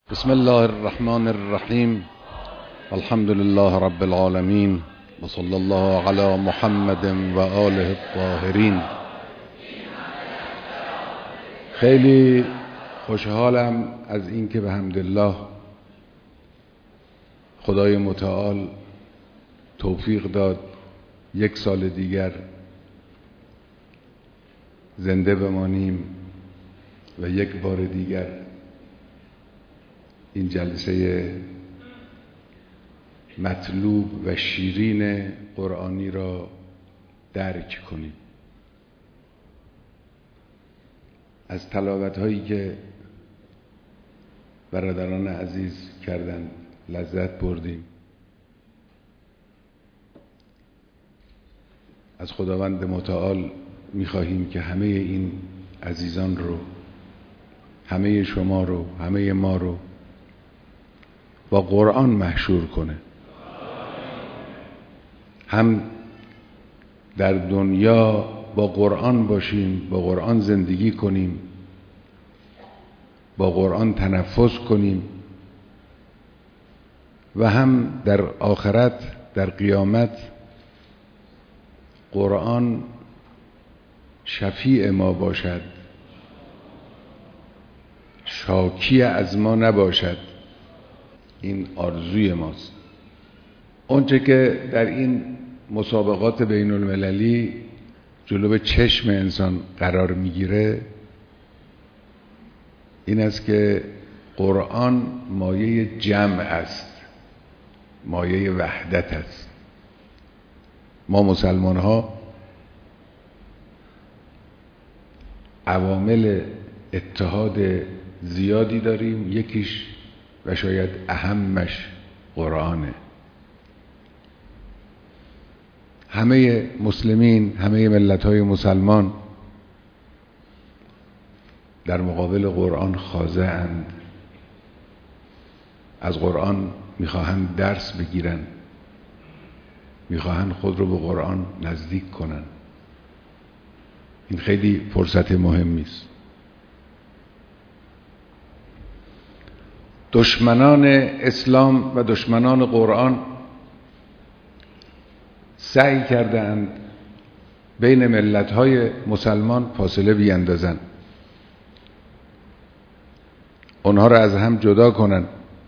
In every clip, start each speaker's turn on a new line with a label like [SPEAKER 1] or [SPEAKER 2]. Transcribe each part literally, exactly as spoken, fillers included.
[SPEAKER 1] بسم الله الرحمن الرحیم. الحمد لله رب العالمین و صلی الله علی محمد و آله الطاهرین. خیلی خوشحالم از اینکه به حمدالله خدای متعال توفیق داد یک سال دیگر زنده بمانیم و یک بار دیگر این جلسه مطلوب و شیرین قرآنی را درک کنیم. از تلاوت هایی که برادران عزیز کردند لذت بردیم. از خداوند متعال می‌خواهیم که همه این عزیزان رو، همه شما رو، همه ما رو با قرآن محشور کنه. هم در دنیا با قرآن باشیم، با قرآن زندگی کنیم، با قرآن تنفس کنیم و هم در آخرت، در قیامت قرآن شفیع ما باشد، شاکی از ما نباشد. این آرزوی ماست. اونچه که در این مسابقات بین المللی جلو چشم انسان قرار میگیره این است که قرآن مایه جمع است، مایه وحدت است. ما مسلمان ها عوامل اتحاد زیادی داریم، یکیش و شاید اهمش قرآنه. همه مسلمین، همه ملت‌های مسلمان در مقابل قرآن خاضع‌اند. از قرآن می‌خواهند درس بگیرن، می‌خواهند خود رو به قرآن نزدیک کنن. این خیلی فرصت مهمی است. دشمنان اسلام و دشمنان قرآن سعی کردند بین ملت‌های مسلمان فاصله بیندازند، اونها را از هم جدا کنند.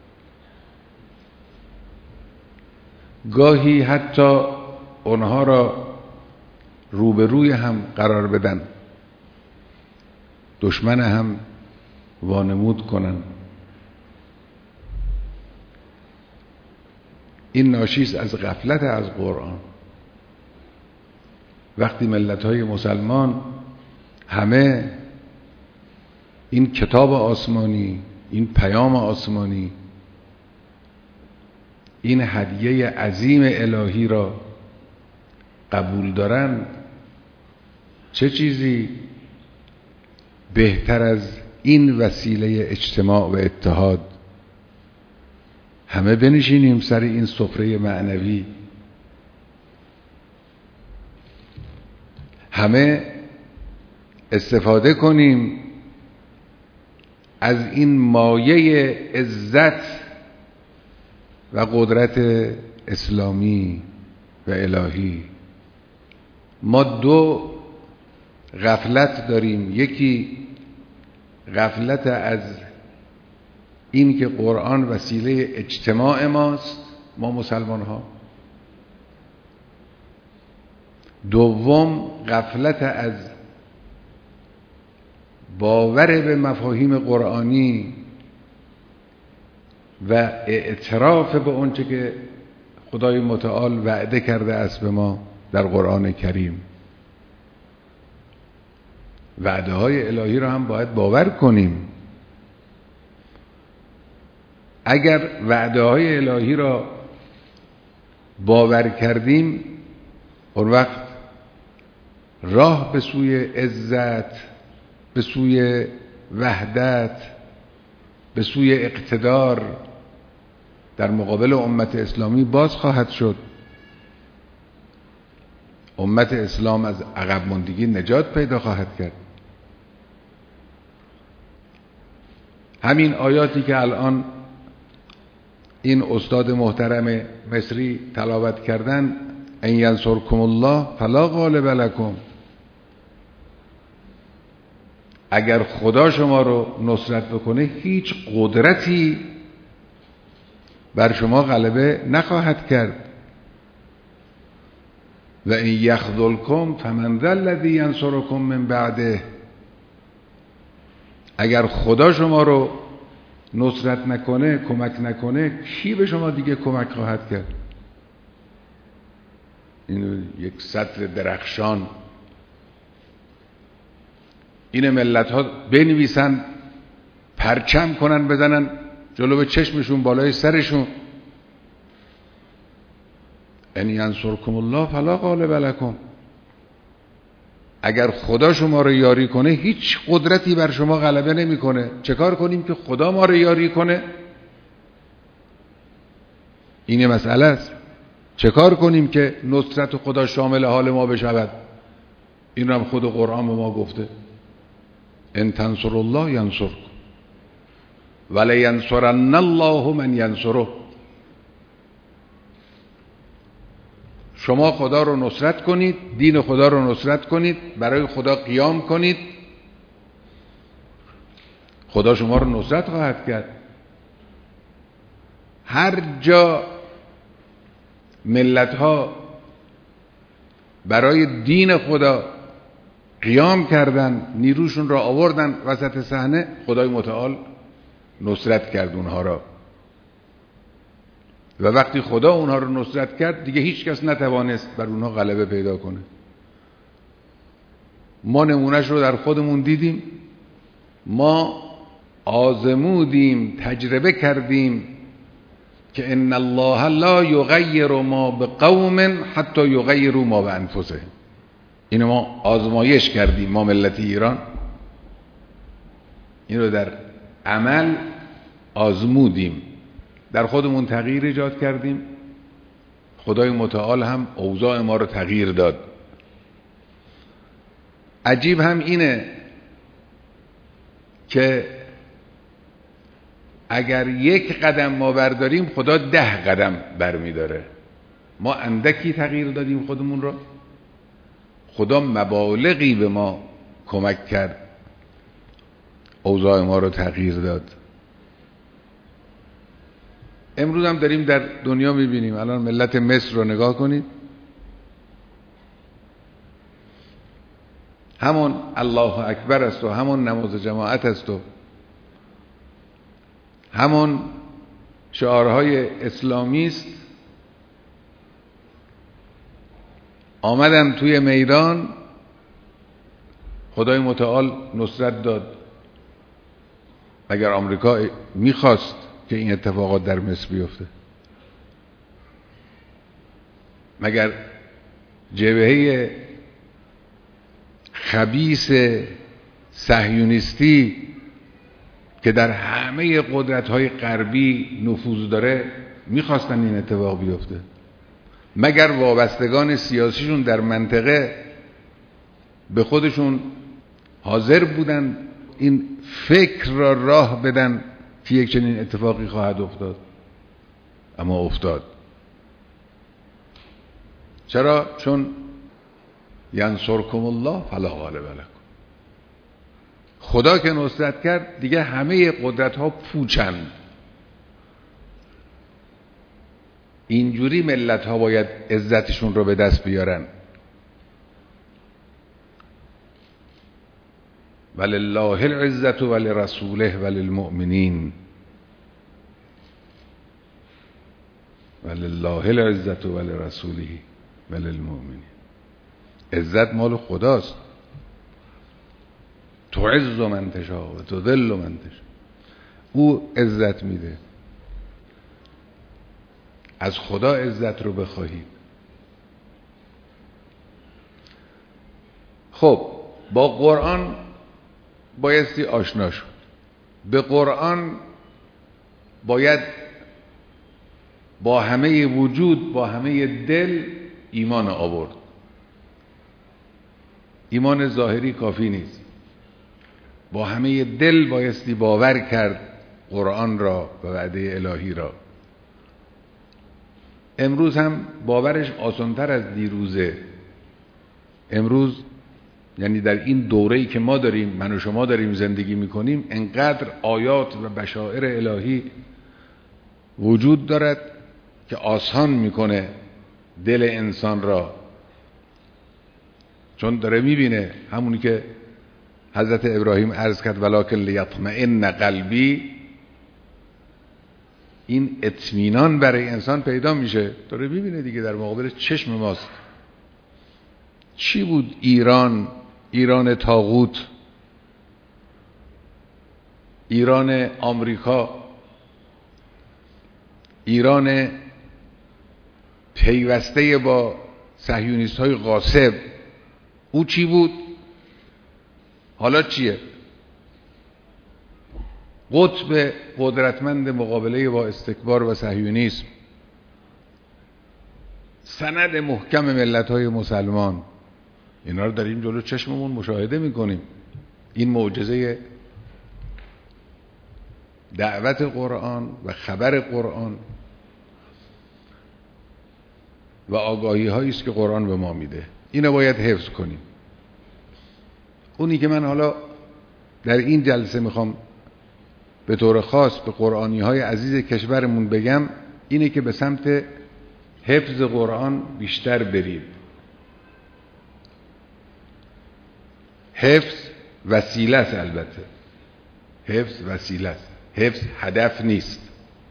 [SPEAKER 1] گاهی حتی اونها را روبروی هم قرار بدن، دشمن هم وانمود کنند. این ناشی از غفلت از قرآن. وقتی ملت‌های مسلمان همه این کتاب آسمانی، این پیام آسمانی، این هدیه عظیم الهی را قبول دارند، چه چیزی بهتر از این وسیله اجتماع و اتحاد؟ همه بنشینیم سر این سفره معنوی، همه استفاده کنیم از این مایه عزت و قدرت اسلامی و الهی. ما دو غفلت داریم. یکی غفلت از این که قرآن وسیله اجتماع ماست، ما مسلمان ها. دوم غفلت از باور به مفاهیم قرآنی و اعتراف به اونچه که خدای متعال وعده کرده است به ما در قرآن کریم. وعده های الهی را هم باید باور کنیم. اگر وعده های الهی را باور کردیم، اون وقت راه به سوی عزت، به سوی وحدت، به سوی اقتدار در مقابل امت اسلامی باز خواهد شد. امت اسلام از عقب ماندگی نجات پیدا خواهد کرد. همین آیاتی که الان این استاد محترم مصری تلاوت کردن، ان ینصرکم الله فلا غالب لکم، اگر خدا شما رو نصرت بکنه هیچ قدرتی بر شما غلبه نخواهد کرد. و ان یخذلکم فمن ذا الذی ینصرکم من بعده، اگر خدا شما رو نصرت نکنه، کمک نکنه، کی به شما دیگه کمک خواهد کرد؟ این یک سطر درخشان این ملت ها بنویسن، پرچم کنن، بزنن جلو به چشمشون، بالای سرشون، ان ینصرکم الله فلا غالب لکم، اگر خدا شما رو یاری کنه هیچ قدرتی بر شما غلبه نمیکنه. چه کار کنیم که خدا ما رو یاری کنه؟ این مسئله است. چه کار کنیم که نصرت خدا شامل حال ما بشود؟ این رو هم خود قرآن به ما گفته، ان تنصر الله ینصرکم ولینصرن الله من ینصره. شما خدا رو نصرت کنید، دین خدا رو نصرت کنید، برای خدا قیام کنید، خدا شما رو نصرت خواهد کرد. هر جا ملت ها برای دین خدا قیام کردن، نیروشون را آوردن وسط صحنه، خدای متعال نصرت کرد اونها را. و وقتی خدا اونها رو نصرت کرد دیگه هیچ کس نتوانست بر اونها غلبه پیدا کنه. ما نمونهش رو در خودمون دیدیم، ما آزمودیم، تجربه کردیم که ان الله لا یغیر ما بقوم حتی یغیروا ما بانفسهم. اینو ما آزمایش کردیم، ما ملت ایران این رو در عمل آزمودیم، در خودمون تغییر ایجاد کردیم، خدای متعال هم اوضاع ما رو تغییر داد. عجیب هم اینه که اگر یک قدم ما برداریم خدا ده قدم برمی داره. ما اندکی تغییر دادیم خودمون رو، خدا مبالغی به ما کمک کرد، اوضاع ما رو تغییر داد. امروز هم داریم در دنیا میبینیم، الان ملت مصر رو نگاه کنید، همون الله اکبر است و همون نماز جماعت است و همون شعارهای اسلامی است، آمدن توی میدان، خدای متعال نصرت داد. اگر آمریکا میخواست که این اتفاقات در مصر بیفته، مگر جبهه خبیث صهیونیستی که در همه قدرت‌های غربی نفوذ داره میخواستن این اتفاق بیفته؟ مگر وابستگان سیاسیشون در منطقه به خودشون حاضر بودن این فکر را راه بدن که یک چنین اتفاقی خواهد افتاد؟ اما افتاد. چرا؟ چون ینصرکم الله فلا غالب لکم، خدا که نصرت کرد دیگه همه قدرت ها پوچند. اینجوری ملت ها باید عزتشون رو به دست بیارن. ولله العزة ولرسوله وللمؤمنین، ولله العزة ولرسوله وللمؤمنین. عزت مال خداست، تعز من تشاء و تذل من تشاء، او عزت میده. از خدا عزت رو بخواهید. خب با قرآن بایستی آشنا شد، به قرآن باید با همه وجود، با همه دل ایمان آورد. ایمان ظاهری کافی نیست، با همه دل بایستی باور کرد قرآن را و وعده الهی را. امروز هم باورش آسان‌تر از دیروزه. امروز یعنی در این دوره‌ای که ما داریم، من و شما داریم زندگی میکنیم، انقدر آیات و بشائر الهی وجود دارد که آسان میکنه دل انسان را، چون داره میبینه همونی که حضرت ابراهیم عرض کرد ولکن لیطمئن قلبی، این اطمینان برای انسان پیدا میشه. داره میبینه دیگه در مقابل چشم ماست. چی بود ایران؟ ایران طاغوت، ایران آمریکا، ایران پیوسته با صهیونیست های غاصب، او چی بود؟ حالا چیه؟ قطب قدرتمند مقابله با استکبار و صهیونیسم، سند محکم ملت های مسلمان. اینا رو داریم جلو چشممون مشاهده میکنیم. این معجزه دعوت قرآن و خبر قرآن و آگاهی هایی است که قرآن به ما میده. اینو باید حفظ کنیم. اونی که من حالا در این جلسه میخوام به طور خاص به قرآنی های عزیز کشورمون بگم اینه که به سمت حفظ قرآن بیشتر برید. حفظ وسیله است، البته حفظ وسیله است، حفظ هدف نیست.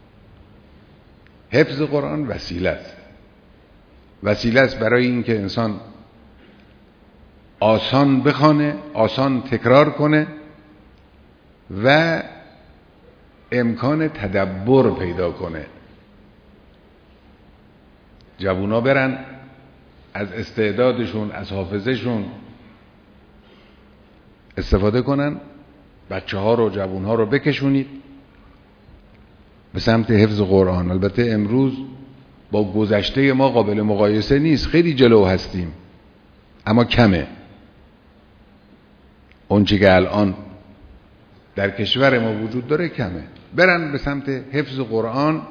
[SPEAKER 1] حفظ قرآن وسیله است. وسیله است برای اینکه انسان آسان بخوانه، آسان تکرار کنه و امکان تدبر پیدا کنه. جوونا برن از استعدادشون، از حافظهشون استفاده کنن، بچه ها رو، جوون ها رو بکشونید به سمت حفظ قرآن. البته امروز با گذشته ما قابل مقایسه نیست، خیلی جلو هستیم، اما کمه. اون چی که الان در کشور ما وجود داره کمه. برن به سمت حفظ قرآن.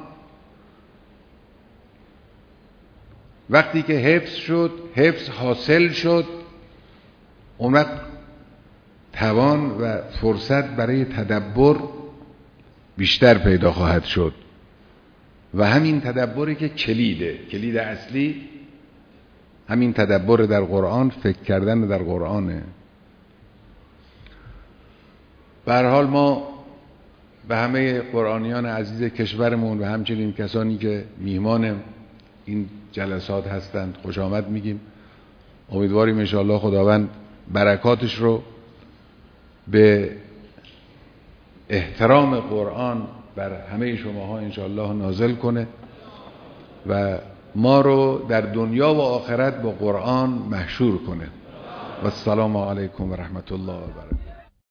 [SPEAKER 1] وقتی که حفظ شد، حفظ حاصل شد، اون وقت توان و فرصت برای تدبر بیشتر پیدا خواهد شد و همین تدبری که کلیده، کلید اصلی همین تدبر در قرآن، فکر کردن در قرآنه. به هر حال ما به همه قرآنیان عزیز کشورمون و همچنین کسانی که میهمان این جلسات هستند خوش آمد میگیم. امیدواریم انشاءالله خداوند برکاتش رو به احترام قرآن بر همه شماها انشاءالله نازل کنه و ما رو در دنیا و آخرت با قرآن محشور کنه. و السلام علیکم و رحمت الله و برکاته.